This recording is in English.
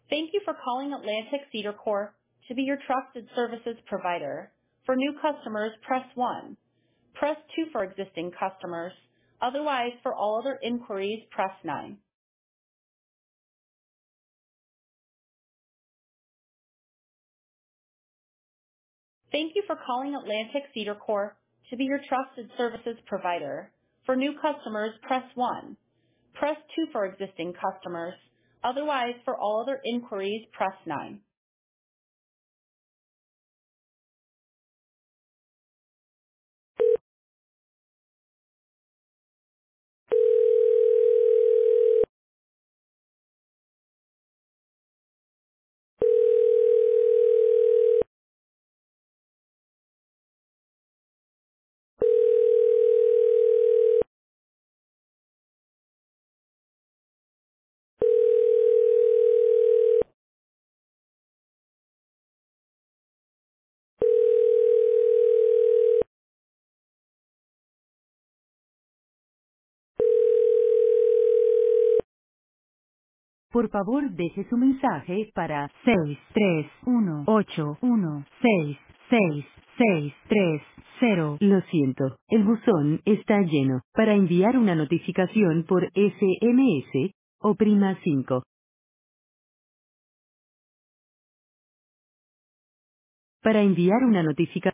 Thank you for calling Atlantic Cedar Corp. To be your trusted services provider. For new customers, press 1. Press 2 for existing customers. Otherwise, for all other inquiries, press 9. Thank you for calling Atlantic Cedar Corp. To be your trusted services provider. For new customers, press 1. Press 2 for existing customers. Otherwise, for all other inquiries, press 9. Por favor, deje su mensaje para 63181666630. Lo siento, el buzón está lleno. Para enviar una notificación por SMS, oprima 5. Para enviar una notificación